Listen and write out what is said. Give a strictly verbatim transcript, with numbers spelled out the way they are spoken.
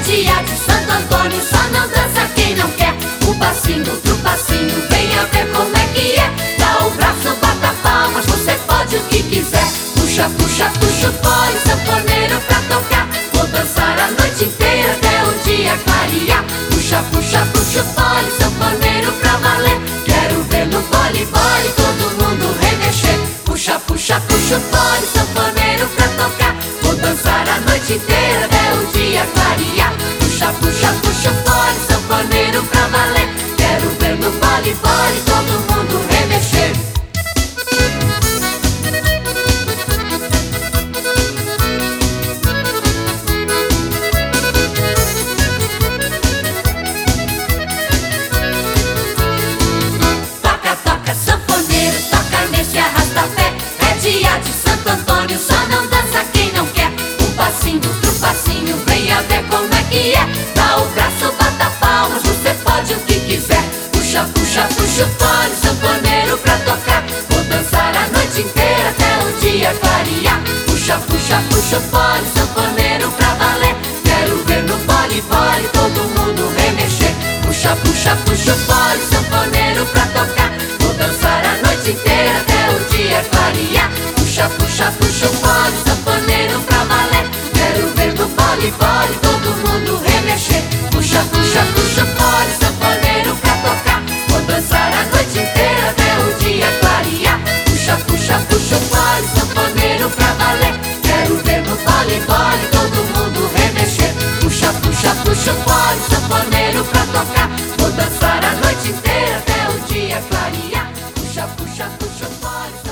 dia de Santo Antônio, só não dança quem não quer. O passinho, outro passinho, venha ver como é que é. Dá o braço, bata palmas, você pode o que quiser. Puxa, puxa, puxa o fole, sanfoneiro pra tocar. Vou dançar a noite inteira até o dia clarear. Puxa, puxa, puxa o fole, sanfoneiro pra valer. Quero ver no fole, fole, todo mundo remexer. Puxa, puxa, puxa o fole, sanfoneiro pra tocar. Vou dançar a noite inteira até o dia clarear. Puxa, puxa, puxa o fole, sanfoneiro pra valer. Quero ver no fole, fole, todo mundo remexer. Toca, toca, sanfoneiro, toca nesse arrasta-pé. É dia de Santo Antônio, só não dança quem não quer. Um passinho, outro passinho, venha ver como é que é. Dá o braço, bata palmas, você pode o que quiser. Puxa, puxa, puxa o fole, sanfoneiro pra tocar. Vou dançar a noite inteira até o dia clarear. Puxa, puxa, puxa o fole, sanfoneiro pra valer. Quero ver no fole, fole, todo mundo remexer. Puxa, puxa, puxa o fole, sanfoneiro pra tocar. Vou dançar a noite inteira até o dia clarear. Puxa, puxa, puxa o fole, sanfoneiro pra valer. Quero ver no fole, fole, todo mundo remexer. Puxa, puxa, puxa o fole, sanfoneiro pra tocar. Vou dançar a noite inteira até o dia clarear. Puxa, puxa, puxa o fole, sanfoneiro pra valer. Quero ver no fole, fole, todo mundo remexer. Puxa, puxa, puxa o fole, sanfoneiro pra tocar. Vou dançar a noite inteira até o dia clarear. Puxa, puxa, puxa o fole.